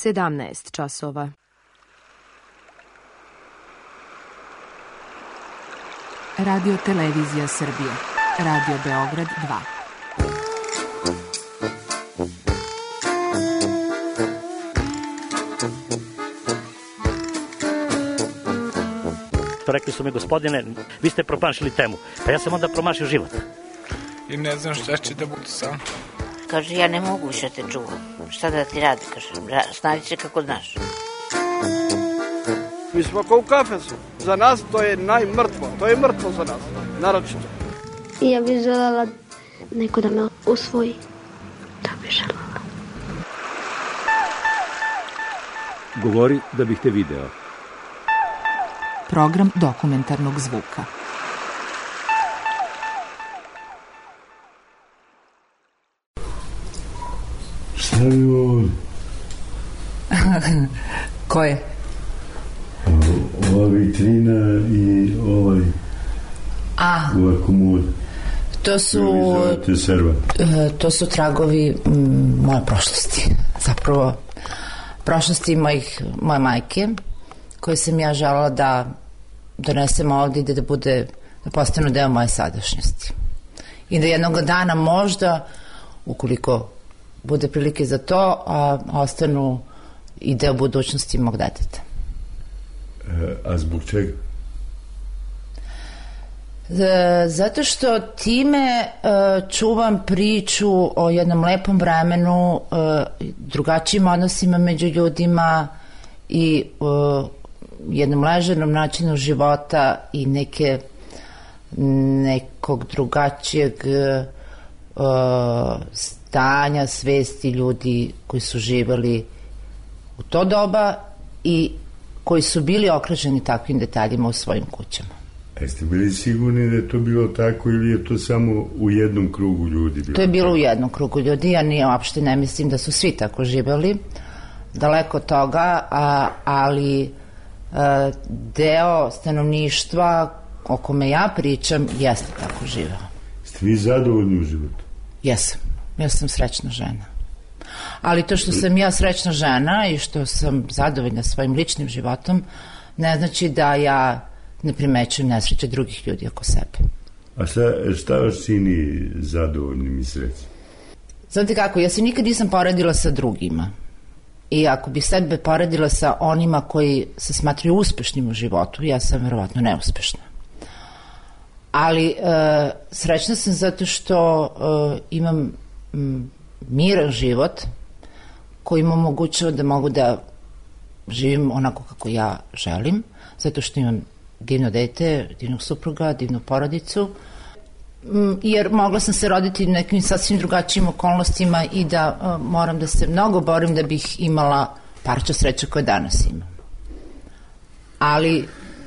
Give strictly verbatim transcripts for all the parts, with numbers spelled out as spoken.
sedamnaest časova. Radio Televizija Srbije. Radio Beograd dva. Rekli su mi, gospodine, vi ste promašili temu. Pa ja sam onda promašio život. I ne znam šta će da bude sam. Kaže, ja ne mogu više te čuvam. Šta da ti radi, kaže, snađi se kako znaš. Mi smo kao u kafesu. Za nas to je najmrtvo. To je mrtvo za nas, naročito. I ja bih želela neko da me usvoji. To bih želela. Govori da bih te video. Program dokumentarnog zvuka. Šta je ovo? Ko je? Ova vitrina i ovaj A, ova komoda. To su to su tragovi m, moje prošlosti. Zapravo prošlosti mojih, moje majke, koje sam ja želela da donesem ovdje i da bude, da postanu deo moje sadašnjosti. I da jednog dana možda, ukoliko bude prilike za to, a ostanu i deo budućnosti mog deteta. E, a zbog čega? Zato što time uh, čuvam priču o jednom lepom vremenu, uh, drugačijim odnosima među ljudima i uh, jednom ležernom načinu života i neke nekog drugačijeg uh, stanja svesti ljudi koji su živali u to doba i koji su bili okruženi takvim detaljima u svojim kućama. Jeste bili sigurni da je to bilo tako ili je to samo u jednom krugu ljudi bilo? To je bilo u jednom krugu ljudi, ja nije, uopšte ne mislim da su svi tako živjeli, daleko od toga, a, ali a, deo stanovništva o kome ja pričam jeste tako živeo. Ste vi zadovoljni u životu? Jesam, ja sam srećna žena. Ali to što sam ja srećna žena i što sam zadovoljna svojim ličnim životom ne znači da ja ne primećujem nesreće drugih ljudi oko sebe. A šta, šta vas čini zadovoljnim i srećnim? Znate kako, ja se nikad nisam poredila sa drugima. I ako bi sebe poredila sa onima koji se smatraju uspešnim u životu, ja sam verovatno neuspešna. Ali e, srećna sam zato što e, imam m, miran život koji mi omogućava da mogu da živim onako kako ja želim, zato što imam divno dete, divnog supruga, divnu porodicu, jer mogla sam se roditi nekim sasvim drugačijim okolnostima i da uh, moram da se mnogo borim da bih imala parča sreće koje danas imam. Ali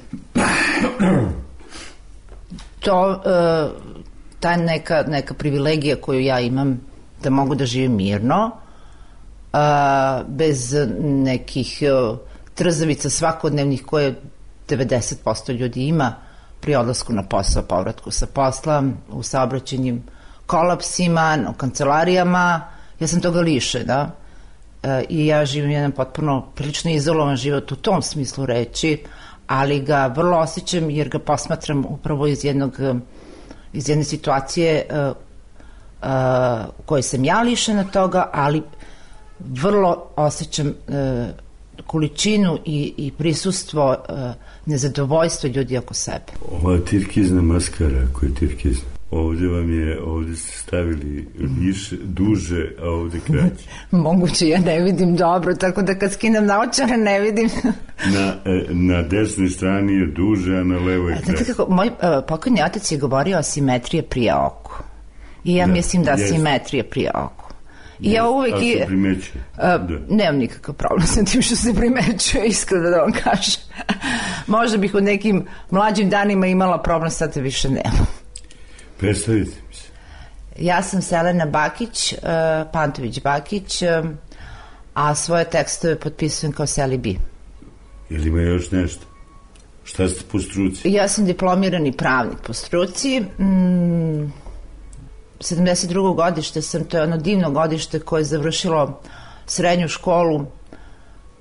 to, uh, ta neka, neka privilegija koju ja imam da mogu da živim mirno, uh, bez nekih uh, trzavica svakodnevnih koje devedeset posto ljudi ima pri odlasku na posao, povratku sa posla, u saobraćajnim kolapsima, u kancelarijama. Ja sam toga lišena e, i ja živim jedan potpuno prilično izolovan život u tom smislu reči, ali ga vrlo osjećam jer ga posmatram upravo iz jednog iz jedne situacije e, e, u kojoj sam ja lišena toga, ali vrlo osjećam e, količinu i, i prisustvo uh, nezadovoljstva ljudi oko sebe. Ova tirkizna maskara, koja je tirkizna, ovdje vam je, ovdje ste stavili više, duže, a ovdje kraće. Moguće, ja ne vidim dobro, tako da kad skinem naočare ne vidim. na, na desnoj strani je duže, a na levoj je kraće. Kako, moj uh, pokojni otac je govorio o simetrije prije oku. I ja da, mislim da jest. Simetrije prije oku. I ja uvek a se primećuje? Uh, nemam nikakav problem sa tim što se primećuje, iskreno da vam kažem. Možda bih u nekim mlađim danima imala problem, sad više nemam. Predstavite mi se. Ja sam Selena Bakić, uh, Pantović Bakić, uh, a svoje tekstove potpisujem kao Seli B. Ili ima još nešto? Šta ste po struci? Ja sam diplomirani pravnik po struci. Mm, sedamdeset drugo godište sam, to je ono divno godište koje je završilo srednju školu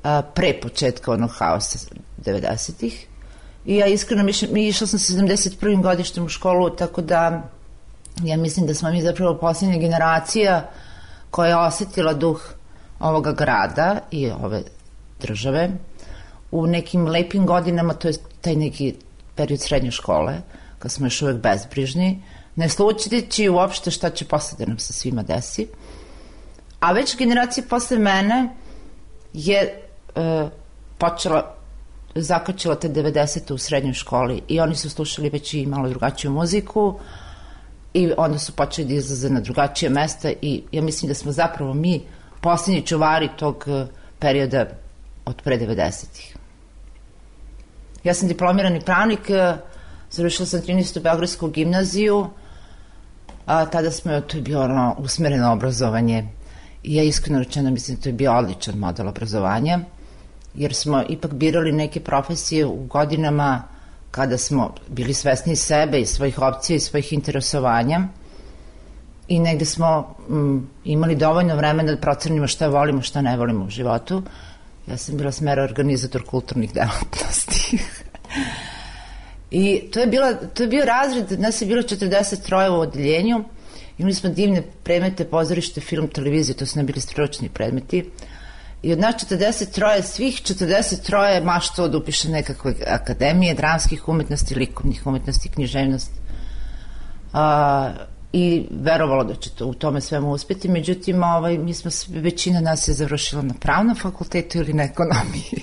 a, pre početka onog haosa devedesetih. I ja iskreno mislim, išla sam sa sedamdeset prvim godištem u školu, tako da ja mislim da smo mi zapravo posljednja generacija koja je osetila duh ovoga grada i ove države u nekim lepim godinama, to je taj neki period srednje škole, kad smo još uvek bezbrižni, ne slučajući uopšte šta će posle da nam se svima desi. A već generacija posle mene je e, počela, zakačila te devedesete u srednjoj školi i oni su slušali već i malo drugačiju muziku i onda su počeli da izlaze na drugačije mesta i ja mislim da smo zapravo mi posljednji čuvari tog perioda od pre devedesetih. Ja sam diplomirani pravnik, završila sam trinaestu Beogradsku gimnaziju, a tada smo, to je bilo ono usmereno obrazovanje i ja iskreno rečeno mislim da to je bio odličan model obrazovanja, jer smo ipak birali neke profesije u godinama kada smo bili svesni sebe i svojih opcija i svojih interesovanja i negde smo m, imali dovoljno vremena da procenimo šta volimo, šta ne volimo u životu. Ja sam bila smera organizator kulturnih delatnosti. I to je, bila, to je bio razred, nas je bilo četrdeset troje u odeljenju, imali smo divne predmete, pozorište, film, televiziju, to su ne bili stručni predmeti. I od nas četrdeset troje, svih četrdeset troje maštao da upiše nekakve akademije, dramskih umetnosti, likovnih umetnosti, književnost. A, I verovalo da će to u tome svemu uspjeti. Međutim, ovaj, mi smo, većina nas je završila na pravnom fakultetu ili na ekonomiji.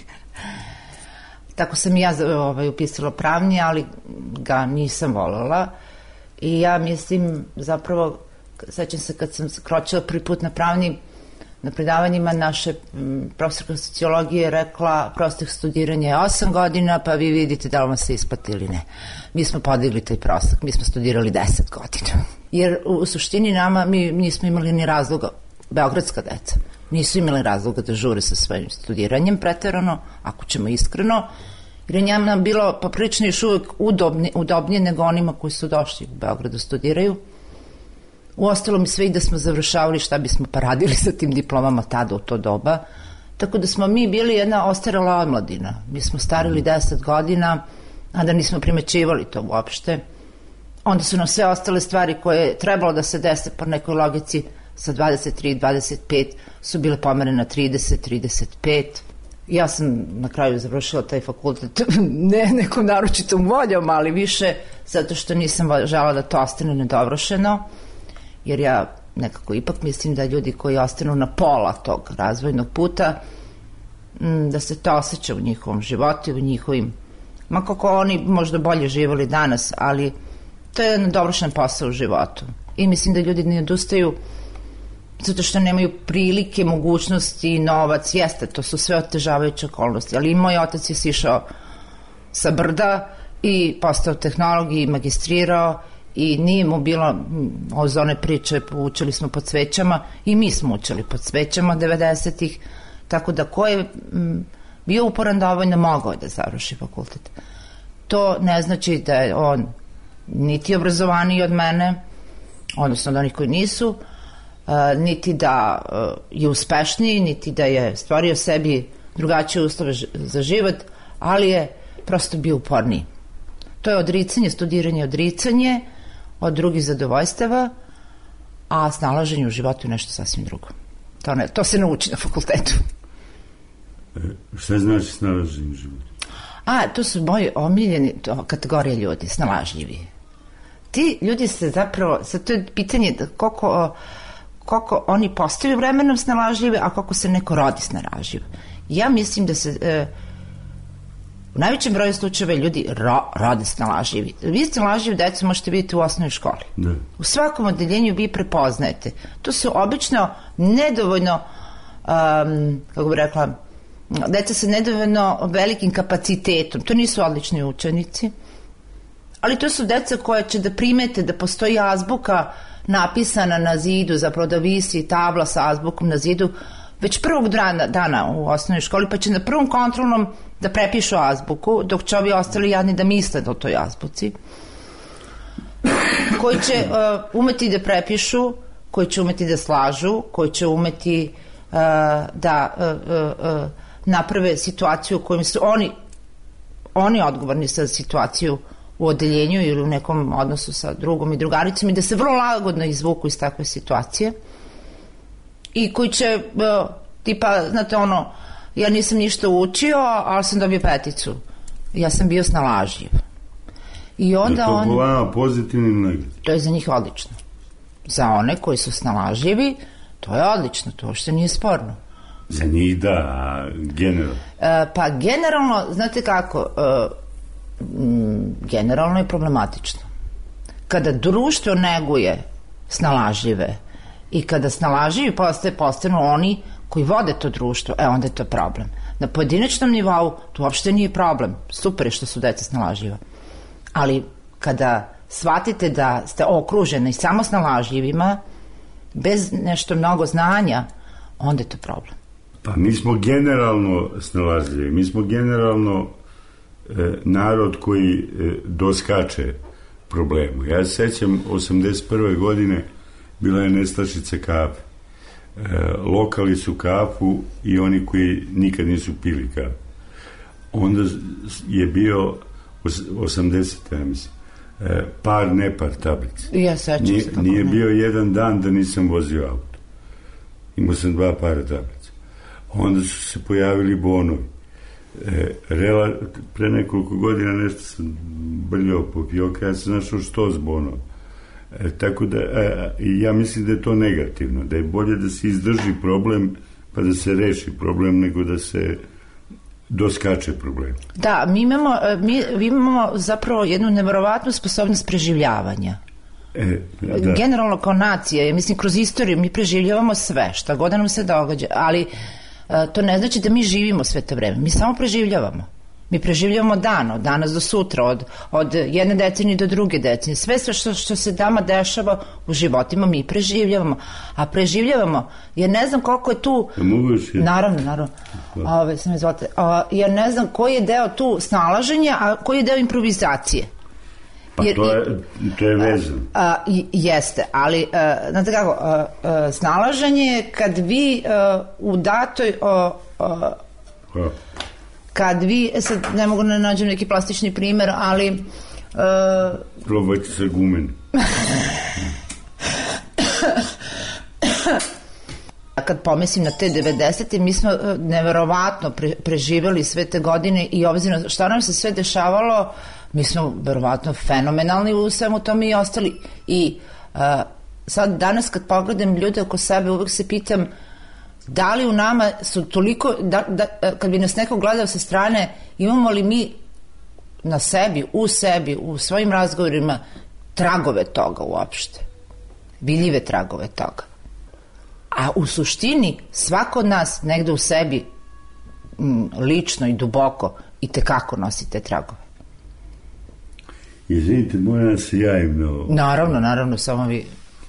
Tako sam i ja ovaj, upisala pravni, ali ga nisam voljela. I ja mislim, zapravo, sećam se kad sam kročila prvi put na pravni, na predavanjima naše profesorka sociologije rekla prostek studiranja je osam godina, pa vi vidite da li vam se isplati ili ne. Mi smo podigli taj prostek, mi smo studirali deset godina. Jer u, u suštini nama, mi nismo imali ni razloga, beogradska deca, nisu imali razloga da žure sa svojim studiranjem preterano, ako ćemo iskreno, jer je njama bilo poprilično još uvek udobnije, udobnije nego onima koji su došli u Beogradu studiraju. Uostalo mi sve i da smo završavali šta bismo pa radili sa tim diplomama tada u to doba. Tako da smo mi bili jedna ostarela omladina. Mi smo starili deset godina, a da nismo primećivali to uopšte. Onda su nam sve ostale stvari koje je trebalo da se dese po nekoj logici sa dvadeset tri dvadeset pet su bile pomerene na trideset trideset pet. Ja sam na kraju završila taj fakultet ne nekom naročitom voljom, ali više zato što nisam žela da to ostane nedovršeno. Jer ja nekako ipak mislim da ljudi koji ostanu na pola tog razvojnog puta, da se to osjeća u njihovom životu, u njihovim, ma kako oni možda bolje živjeli danas, ali to je jedan dovršen posao u životu. I mislim da ljudi ne odustaju zato što nemaju prilike, mogućnosti, novac, jeste, to su sve otežavajuće okolnosti, ali i moj otac je sišao sa brda i postao tehnolog i magistrirao i nije mu bilo od one priče, učili smo pod svećama i mi smo učili pod svećama devedesetih, tako da ko je m, bio uporan dovoljno mogao da završi fakultet. To ne znači da je on niti obrazovaniji od mene, odnosno od onih koji nisu, a, niti da a, je uspešniji, niti da je stvorio sebi drugačije uslove za život, ali je prosto bio uporniji. To je odricanje, studiranje odricanje od drugih zadovoljstava, a snalaženje u životu je nešto sasvim drugo. To, ne, to se nauči na fakultetu. E, šta znači snalaženje u životu? A, to su moji omiljeni to, kategorije ljudi, snalažljivi. Ti ljudi se zapravo, sad to je pitanje koliko, koliko oni postaju vremenom snalažljivi, a koliko se neko rodi snalažljiv. Ja mislim da se e, u najvećem broju slučajeva ljudi ro, rode snalažljivi. Vi snalažljivi decu možete vidjeti u osnovnoj školi. Da. U svakom odeljenju vi prepoznajete. To su obično nedovoljno, um, kako bih rekla, deca sa nedovoljno velikim kapacitetom. To nisu odlični učenici, ali to su deca koja će da primete da postoji azbuka napisana na zidu, zapravo da visi tabla sa azbukom na zidu već prvog dana, dana u osnovnoj školi, pa će na prvom kontrolnom da prepišu azbuku, dok će ovi ostali jadni da misle o toj azbuci, koji će uh, umeti da prepišu, koji će umeti da slažu, koji će umeti uh, da uh, uh, naprave situaciju u kojoj su oni oni odgovorni za situaciju u odeljenju ili u nekom odnosu sa drugom i drugaricom i da se vrlo lagodno izvuku iz takve situacije i koji će uh, tipa, znate ono, ja nisam ništa učio, ali sam dobio peticu, ja sam bio snalažljiv. I onda to on... po vama pozitivno ili negativno? To je za njih odlično. Za one koji su snalažljivi, to je odlično, to uopšte nije sporno. Za njih da, a generalno? E, pa generalno, znate kako, e, m, generalno je problematično. Kada društvo neguje snalažljive i kada snalažljivi postaje, postanu oni koji vode to društvo, e onda je to problem. Na pojedinačnom nivou to uopšte nije problem. Super je što su deca snalažljiva. Ali kada shvatite da ste okruženi samo snalažljivima, bez nešto mnogo znanja, onda je to problem. Pa mi smo generalno snalažljivi. Mi smo generalno e, narod koji e, doskače problemu. Ja se sećam osamdeset prve godine bila je nestašica kafe. E, lokali su kafu i oni koji nikad nisu pili kafu. Onda je bio osamdeset, ja mislim, e, par, nepar tablica. Ja sećam nije, se kako nije ne. bio jedan dan da nisam vozio auto. Imao sam dva para tablica. Onda su se pojavili bonovi. E, rela, pre nekoliko godina nešto sam brljao po fioka, ja sam našao što s bonova. E, tako da, e, ja mislim da je to negativno, da je bolje da se izdrži problem pa da se reši problem nego da se doskače problem. Da, mi imamo, mi, mi imamo zapravo jednu neverovatnu sposobnost preživljavanja. E, da. Generalno kao nacija, ja mislim kroz istoriju mi preživljavamo sve, šta god nam se događa, ali to ne znači da mi živimo sve to vreme, mi samo preživljavamo. Mi preživljavamo dan, od danas do sutra, od, od jedne decenije do druge decenije. Sve što, što se nama dešava u životima mi preživljavamo. A preživljavamo, jer ne znam koliko je tu... Je... Naravno, naravno. Ove, sam izvolite. O, jer ne znam koji je deo tu snalaženja, a koji je deo improvizacije. Pa jer, to je, to je vezano. A, a, jeste, ali a, znate kako, a, a, snalaženje je kad vi a, u datoj... A, a, kad vi, sad ne mogu da nađem neki plastični primer, ali... Uh, Probajte sa gumen. Kad pomislim na te devedesete, mi smo neverovatno pre, preživjeli sve te godine i obzirom šta nam se sve dešavalo, mi smo verovatno fenomenalni u svemu tome i ostali. I uh, sad danas kad pogledam ljude oko sebe, uvek se pitam da li u nama su toliko, da, da, kad bi nas neko gledao sa strane, imamo li mi na sebi, u sebi, u svojim razgovorima tragove toga uopšte, vidljive tragove toga. A u suštini svako od nas negde u sebi m, lično i duboko i tekako nosi te tragove. Izvinite, moram da se javim na ovo. Naravno, naravno, samo vi...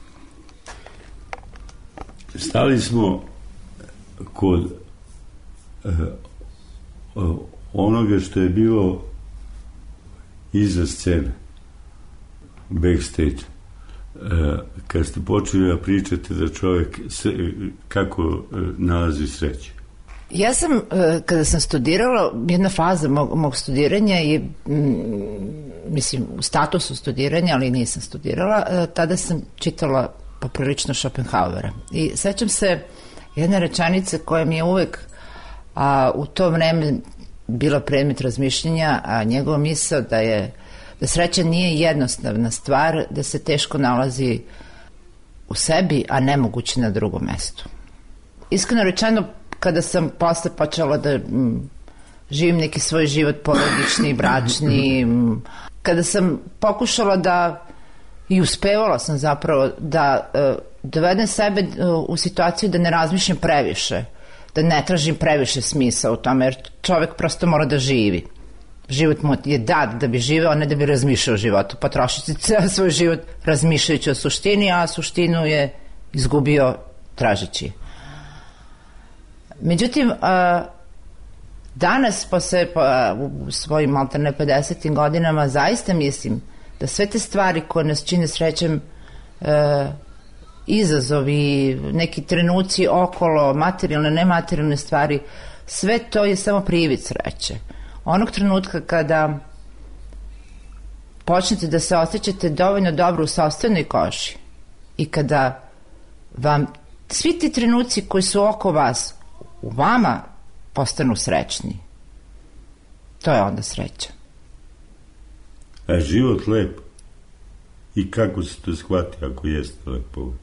Stali smo kod uh, uh, onoga što je bilo iza scene, backstage. Uh, kad ste počeli da pričate da čovjek se, kako uh, nalazi sreću. Ja sam, uh, kada sam studirala, jedna faza mog, mog studiranja je, mm, mislim, u statusu studiranja, ali nisam studirala, uh, tada sam čitala poprilično Schopenhauera. I sećam se jedna rečenica koja mi je uvek a, u to vreme bila predmet razmišljenja, a njegova misao da je da sreća nije jednostavna stvar, da se teško nalazi u sebi, a nemoguće na drugom mestu. Iskreno rečeno, kada sam posle počela da m, živim neki svoj život porodični, bračni, m, kada sam pokušala da i uspevala sam zapravo da uh, dovedem sebe uh, u situaciju da ne razmišljam previše, da ne tražim previše smisla u tome, jer čovjek prosto mora da živi. Život mu je dat da bi živeo, a ne da bi razmišljao o životu. Potrošiti ceo svoj život razmišljajući o suštini, a suštinu je izgubio tražeći. Međutim, uh, danas, posle, uh, u svojim maltene pedesetim godinama, zaista mislim da sve te stvari koje nas čine srećem, e, izazovi, neki trenuci okolo, materijalne, nematerijalne stvari, sve to je samo privid sreće. Onog trenutka kada počnete da se osjećate dovoljno dobro u sopstvenoj koži i kada vam svi ti trenuci koji su oko vas u vama postanu srećni, to je onda sreća. A život lep? I kako se to shvati ako jeste lepo?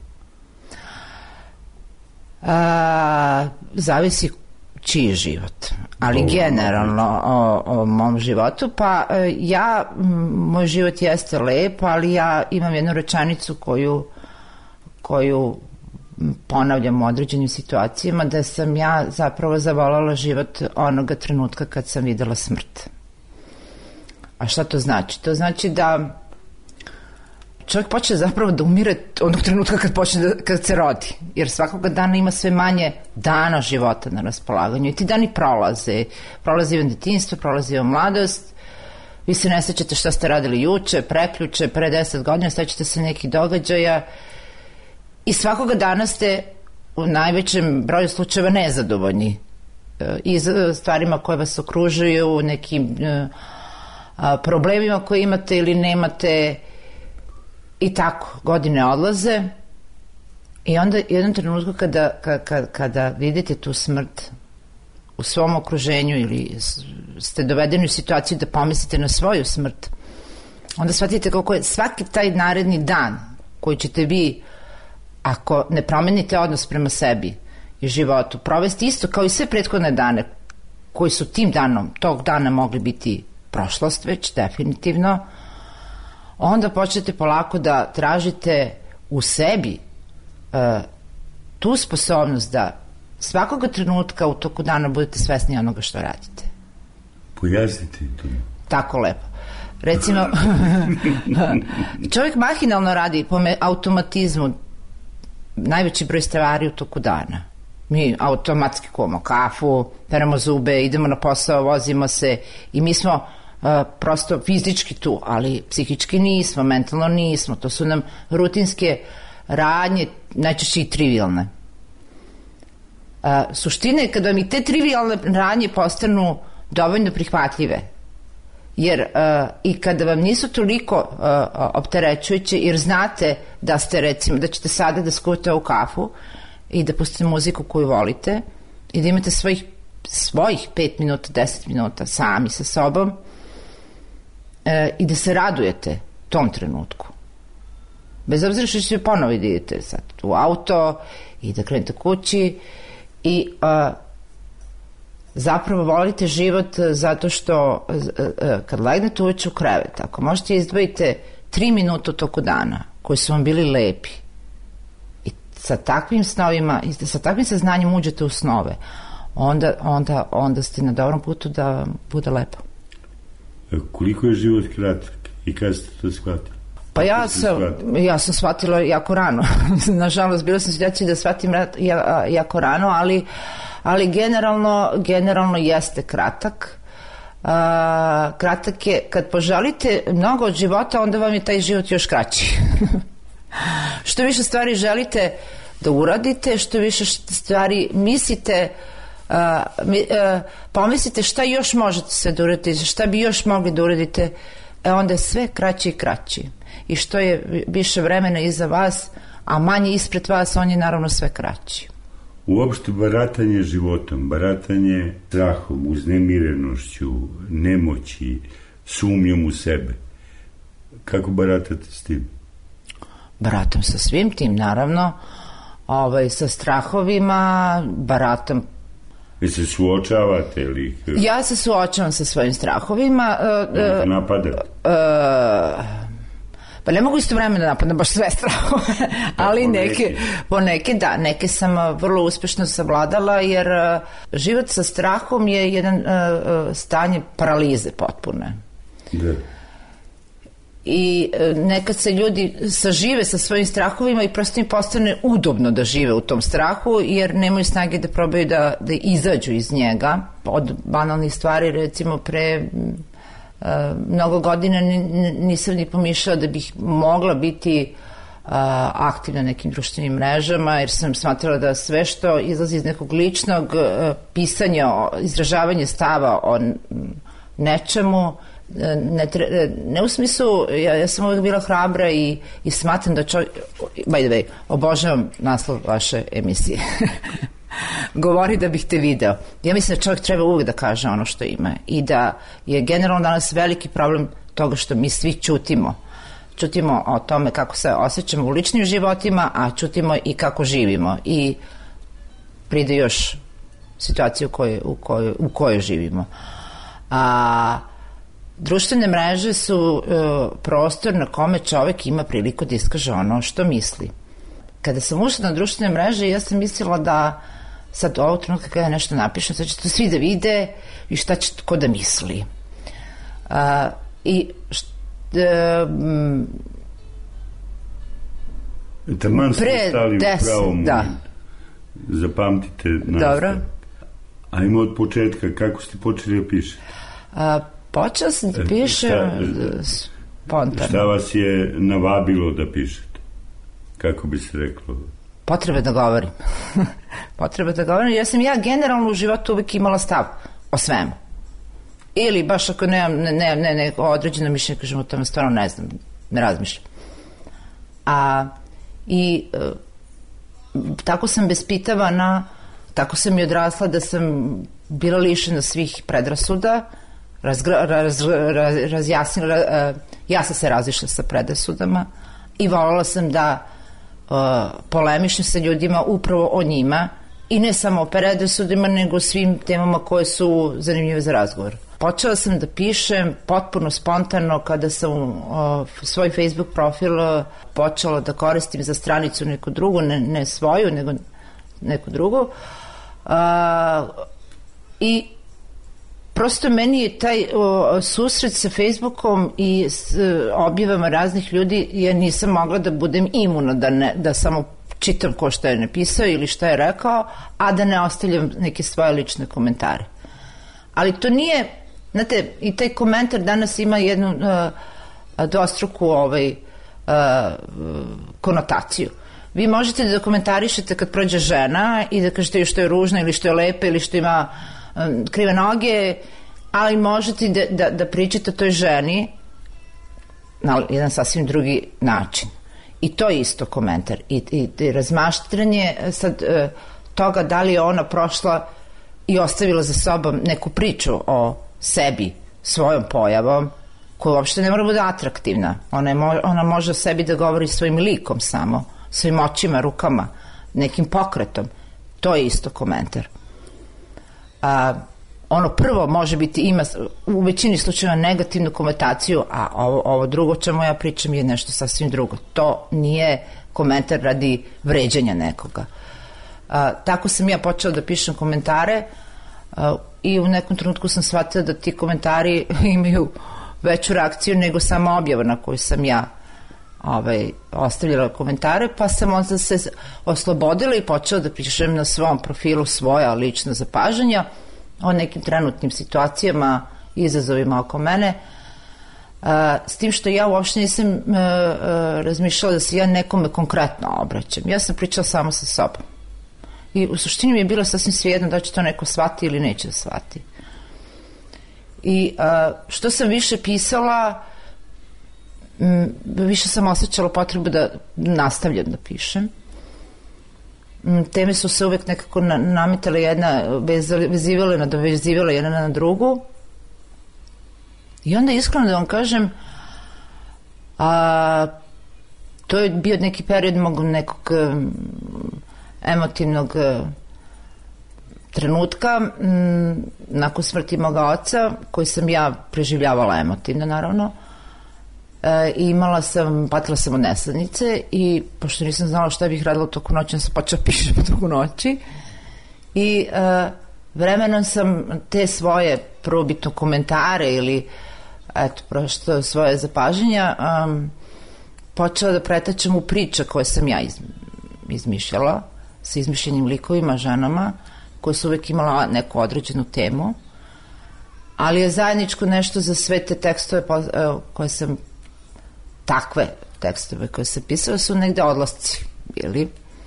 A, zavisi čiji život, ali generalno o, o mom životu, pa ja, moj život jeste lep, ali ja imam jednu rečanicu koju koju ponavljam u određenim situacijama, da sam ja zapravo zavoljela život onoga trenutka kad sam videla smrt. A šta to znači? To znači da čovjek počne zapravo da umire onog trenutka kad počne da, kad se rodi, jer svakoga dana ima sve manje dana života na raspolaganju i ti dani prolaze. Prolazi vam detinjstvo, prolazi vam mladost, vi se ne sećate šta ste radili juče, preključe, pre deset godina, sećate se nekih događaja i svakoga dana ste u najvećem broju slučajeva nezadovoljni i stvarima koje vas okružuju, nekim problemima koje imate ili nemate. I tako, godine odlaze i onda jedan trenutku kada, kada, kada vidite tu smrt u svom okruženju ili ste dovedeni u situaciju da pomislite na svoju smrt, onda shvatite kako je svaki taj naredni dan koji ćete vi, ako ne promenite odnos prema sebi i životu, provesti isto kao i sve prethodne dane koji su tim danom, tog dana mogli biti prošlost već definitivno, onda počnete polako da tražite u sebi uh, tu sposobnost da svakoga trenutka u toku dana budete svesni onoga što radite. Pojasnite to. Tako lepo. Recimo, čovjek mahinalno radi po automatizmu najveći broj stvari u toku dana. Mi automatski kuvamo kafu, peremo zube, idemo na posao, vozimo se i mi smo Uh, prosto fizički tu, ali psihički nismo, mentalno nismo. To su nam rutinske radnje, najčešće i trivialne. Uh, suština je kada vam i te trivialne radnje postanu dovoljno prihvatljive, jer uh, i kada vam nisu toliko uh, opterećujuće, jer znate da ste, recimo, da ćete sada da skuvate u kafu i da pustite muziku koju volite i da imate svojih, svojih pet minuta, deset minuta sami sa sobom, E, i da se radujete tom trenutku. Bez obzira što ćete ponovo da idete sad u auto i da krenete kući i a, zapravo volite život zato što a, a, kad legnete uveče u krevet, ako možete izdvojite tri minuta u toku dana koji su vam bili lepi i sa takvim snovima i sa takvim saznanjem uđete u snove, onda, onda, onda ste na dobrom putu da vam bude lepo. Koliko je život kratak i kada ste to shvatili? Pa ja sam, ja sam shvatila jako rano. Nažalost, bila sam situacija da shvatim jako rano, ali, ali generalno, generalno jeste kratak. A, kratak je, kad poželite mnogo od života, onda vam je taj život još kraći. Što više stvari želite da uradite, što više stvari mislite, Uh, mi, uh, pomislite šta još možete sve da uradite, šta bi još mogli da uradite, e onda je sve kraći i kraći. I što je više vremena iza vas, a manje ispred vas, on je naravno sve kraći. Uopšte baratanje životom, baratanje strahom, uznemirenošću, nemoći, sumnjom u sebe. Kako baratate s tim? Baratam sa svim tim, naravno. Ovaj, sa strahovima, baratam. Vi se suočavate ili... Ja se suočavam sa svojim strahovima. Uh, napadate? Uh, pa ne mogu isto vremena da napadam baš sve strahove, ali neke, po neke da, neke sam vrlo uspešno savladala, jer uh, život sa strahom je jedan uh, stanje paralize potpune. Da. I nekad se ljudi sažive sa svojim strahovima i prosto im postane udobno da žive u tom strahu, jer nemaju snage da probaju da, da izađu iz njega. Od banalnih stvari, recimo pre uh, mnogo godina nisam ni pomišljala da bih mogla biti a, aktivna na nekim društvenim mrežama, jer sam smatrala da sve što izlazi iz nekog ličnog a, pisanja, izražavanje stava o nečemu, ne, tre, ne u smislu, ja, ja sam uvijek bila hrabra i, i smatram da čovjek, by the way, obožavam naslov vaše emisije. Govori da bih te video. Ja mislim da čovjek treba uvijek da kaže ono što ima i da je generalno danas veliki problem toga što mi svi ćutimo. Ćutimo o tome kako se osjećamo u ličnim životima, a ćutimo i kako živimo. I pride još situaciju u kojoj, u kojoj, u kojoj živimo. A društvene mreže su uh, prostor na kome čovjek ima priliku da iskaže ono što misli. Kada sam ušla na društvene mreže, ja sam mislila da sad ovog trenutka kada ja nešto napišem, sad će to svi da vide i šta će ko da misli. Uh, I št, um, Taman ste stali u pravom. Da. Zapamtite nastav. Dobro. Ajmo od početka, kako ste počeli da pišete? Uh, počela sam da pišem spontano. Šta vas je navabilo da pišete? Kako bi se reklo? Potrebe da govorim. Potrebe da govorim. Ja sam ja generalno u životu uvijek imala stav o svemu. Ili baš ako nemam ne, ne, ne, ne, određeno mišljenje, kažem o tome, stvarno ne znam, ne razmišljam. A, i e, tako sam bespitavana, tako sam i odrasla da sam bila lišena svih predrasuda, razgra, raz, raz, razjasnila, raz, ja sam se razišla sa predrasudama i voljela sam da uh, polemišem sa ljudima upravo o njima i ne samo o predrasudima, nego o svim temama koje su zanimljive za razgovor. Počela sam da pišem potpuno spontano kada sam uh, svoj Facebook profil uh, počela da koristim za stranicu neku drugu, ne, ne svoju, nego neku drugu. Uh, I prosto meni je taj uh, susret sa Facebookom i s uh, objavama raznih ljudi, ja nisam mogla da budem imuna, da, ne, da samo čitam ko što je napisao ili što je rekao, a da ne ostavljam neke svoje lične komentare. Ali to nije, znate, i taj komentar danas ima jednu uh, dvostruku ovaj, uh, konotaciju. Vi možete da komentarišete kad prođe žena i da kažete što je ružna ili što je lepa ili što ima um, krive noge, ali možete da, da, da pričate o toj ženi na jedan sasvim drugi način. I to je isto komentar. I, i, i razmaštranje sad uh, toga da li je ona prošla i ostavila za sobom neku priču o sebi, svojom pojavom, koja uopšte ne mora bude atraktivna. Ona, je mo- ona može o sebi da govori svojim likom samo, svojim očima, rukama, nekim pokretom. To je isto komentar. A, ono prvo može biti, ima u većini slučajeva negativnu komentaciju, a ovo, ovo drugo čemu ja pričam je nešto sasvim drugo. To nije komentar radi vređanja nekoga. A, tako sam ja počela da pišem komentare a, i u nekom trenutku sam shvatila da ti komentari imaju veću reakciju nego sama objava na koju sam ja ovaj, ostavljala komentare, pa sam onda se oslobodila i počela da pišem na svom profilu svoja lična zapažanja o nekim trenutnim situacijama, izazovima oko mene, a, s tim što ja uopšte nisam a, a, razmišljala da se ja nekome konkretno obraćam. Ja sam pričala samo sa sobom. I u suštini mi je bilo sasvim svejedno da će to neko shvati ili neće da shvati. I a, što sam više pisala, m, više sam osjećala potrebu da nastavljam da pišem. M, teme su se uvek nekako na, namitale jedna, vezivale, nadovezivale jedna na drugu. I onda iskreno da vam kažem, a, to je bio neki period mog nekog um, emotivnog uh, trenutka m, nakon smrti moga oca, koji sam ja preživljavala emotivno, naravno. E, imala sam, patila sam od nesanice i pošto nisam znala šta bih radila toku noći, sam počela pišem toku noći i e, vremenom sam te svoje prvobitno komentare ili eto, prosto svoje zapažanja um, počela da pretačem u priče koje sam ja iz, izmišljala sa izmišljenim likovima, ženama koje su uvek imala neku određenu temu, ali je zajedničko nešto za sve te tekstove koje sam takve tekstove koje sam pisala su negde odlasci bili.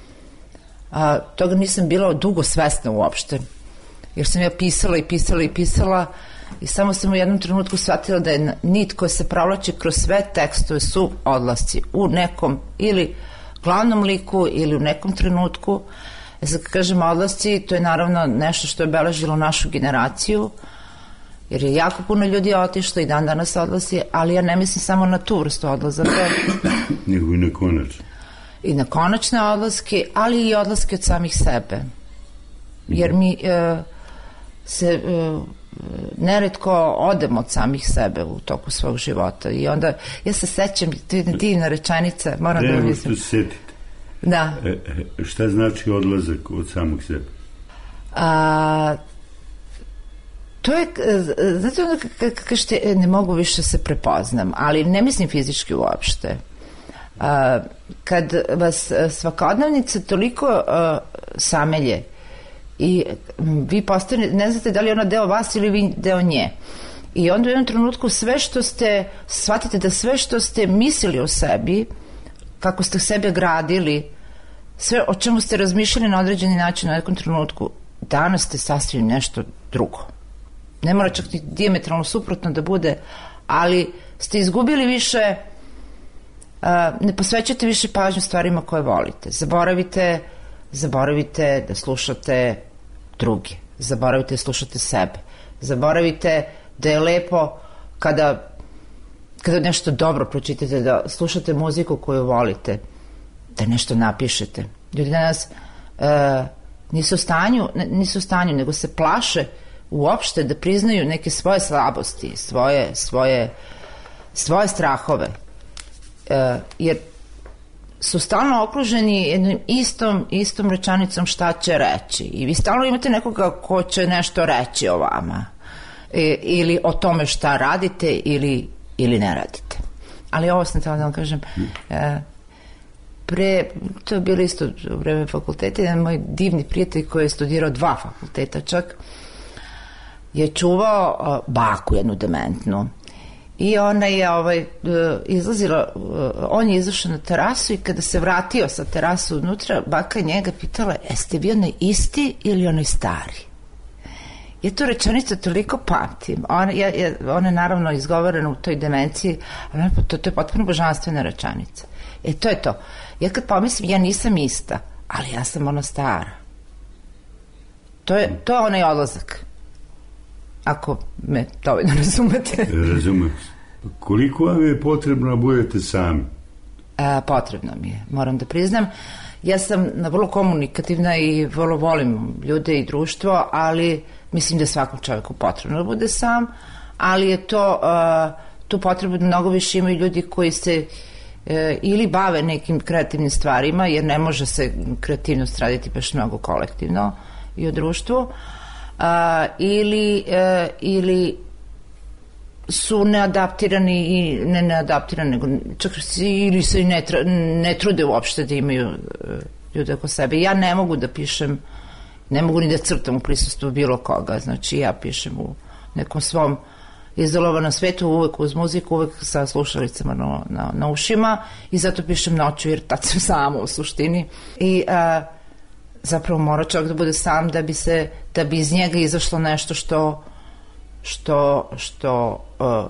A, toga nisam bila dugo svesna uopšte, jer sam ja pisala i pisala i pisala i samo sam u jednom trenutku shvatila da je nit koja se provlači kroz sve tekstove su odlasci u nekom ili glavnom liku ili u nekom trenutku. E sad kad kažem odlasci, to je naravno nešto što je obeležilo našu generaciju, jer je jako puno ljudi otišlo i dan danas odlazi, ali ja ne mislim samo na tu vrstu odlazaka. Nego i na konačno. I na konačne odlaske, ali i odlaske od samih sebe. Jer mi e, se e, neretko odemo od samih sebe u toku svog života. I onda, ja se sećam, to je jedna divna rečenica, moram da vam mislim. Prema što se setite. Da. E, e, šta znači odlazak od samog sebe? A, to je, znate onda kako kažete, ne mogu više se prepoznam, ali ne mislim fizički uopšte. A, kad vas svakodnevnica toliko a, samelje i vi postane, ne znate da li je ona deo vas ili vi deo nje. I onda u jednom trenutku sve što ste, shvatite da sve što ste mislili o sebi, kako ste sebe gradili, sve o čemu ste razmišljali na određeni način u nekom trenutku, danas ste sasvim nešto drugo. Ne mora čak ni dijametralno suprotno da bude, ali ste izgubili više, uh, ne posvećate više pažnju stvarima koje volite. Zaboravite, zaboravite da slušate druge. Zaboravite da slušate sebe. Zaboravite da je lepo kada, kada nešto dobro pročitate, da slušate muziku koju volite, da nešto napišete. Ljudi danas uh, nisu u stanju, nisu u stanju, nego se plaše uopšte da priznaju neke svoje slabosti, svoje, svoje, svoje strahove. E, jer su stalno okruženi jednom istom, istom rečanicom šta će reći. I vi stalno imate nekoga ko će nešto reći o vama. E, ili o tome šta radite ili, ili ne radite. Ali ovo sam htjela da vam kažem, e, pre, to je bilo isto u vreme fakulteta, jedan moj divni prijatelj koji je studirao dva fakulteta čak, je čuvao uh, baku jednu dementnu i ona je ovaj, uh, izlazila, uh, on je izašao na terasu i kada se vratio sa terasu unutra, baka njega pitala, jeste vi onaj isti ili onaj stari? Ja tu rečenicu toliko pamtim. Ona, ja, ja, ona je naravno izgovorena u toj demenciji, ali to, to je potpuno božanstvena rečenica. E to je to. Ja kad pomislim, ja nisam ista, ali ja sam ona stara. To je, to je onaj odlazak. Ako me dovoljno razumete. Razumem. Koliko vam je potrebno da budete sami? E, potrebno mi je, moram da priznam. Ja sam vrlo komunikativna i vrlo volim ljude i društvo, ali mislim da je svakom čovjeku potrebno da bude sam, ali je to, uh, tu potrebu da mnogo više imaju ljudi koji se uh, ili bave nekim kreativnim stvarima, jer ne može se kreativnost raditi baš mnogo kolektivno i u društvu, Uh, ili, uh, ili su neadaptirani i ne neadaptirani, nego čak ili se i ne, tra, ne trude uopšte da imaju uh, ljude oko sebe. Ja ne mogu da pišem, ne mogu ni da crtam u prisustvu bilo koga, znači ja pišem u nekom svom izolovanom svetu, uvek uz muziku, uvek sa slušalicama na, na, na ušima i zato pišem noću, jer tad sam sama u suštini. I uh, zapravo mora čovjek da bude sam da bi se, da bi iz njega izašlo nešto što što, što uh,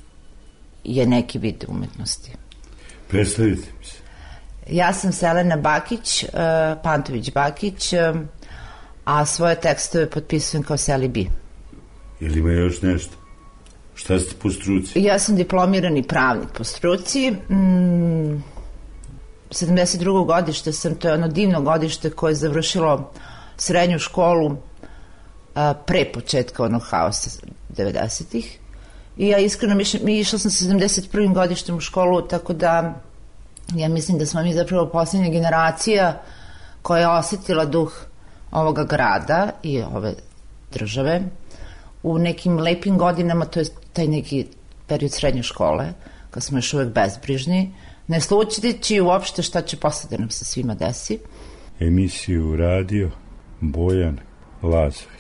je neki vid umetnosti. Predstavite mi se. Ja sam Selena Bakić, uh, Pantović Bakić, uh, a svoje tekstove potpisujem kao Seli B. Ili ima još nešto? Šta ste po struci? Ja sam diplomirani pravnik po struci. Mm, sedamdeset drugo godište sam, to je ono divno godište koje je završilo srednju školu a, pre početka onog haosa devedesetih. I ja iskreno mislim, mi išla sam sa sedamdeset prvim godištem u školu, tako da ja mislim da smo mi zapravo posljednja generacija koja je osjetila duh ovoga grada i ove države u nekim lepim godinama, to je taj neki period srednje škole, kad smo još uvek bezbrižni, ne slučajući uopšte šta će posle da nam se svima desi. Emisiju radio Bojan Lazović.